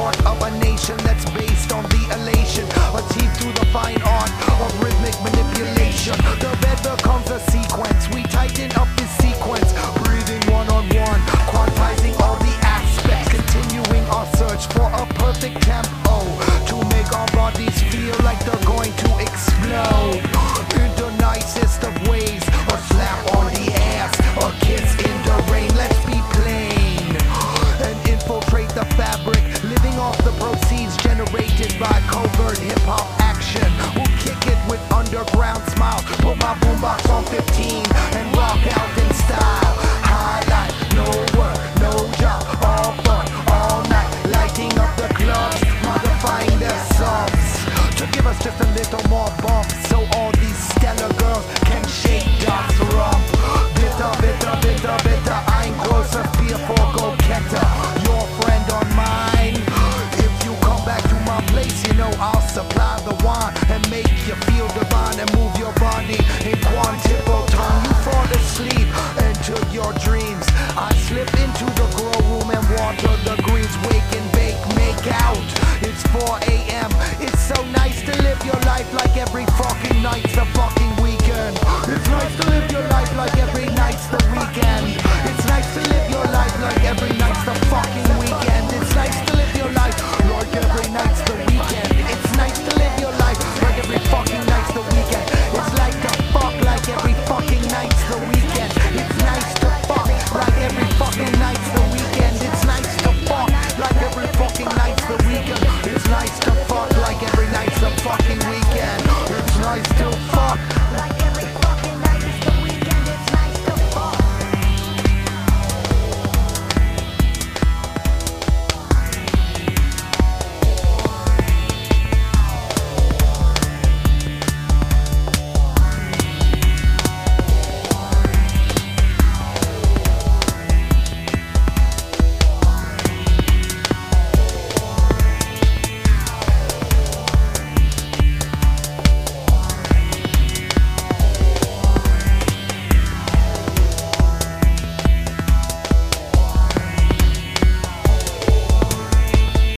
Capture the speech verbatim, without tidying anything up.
heart of a nation that's based on the elation achieved through the fine art of rhythmic manipulation. The bed becomes a sequence, we tighten up this sequence, breathing one on one, quantizing all the aspects, continuing our search for a perfect tempo to make our bodies feel like they're going to explode in the nicest of ways. A slap on the ass, a kiss in the rain. Let's be plain and infiltrate the fabric, living off the proceeds generated by covert hip-hop action. We'll kick it with underground smile, put my boombox on fifteen and rock out in style. High life, no work, no job, all fun, all night, lighting up the clubs, modifying their songs to give us just a little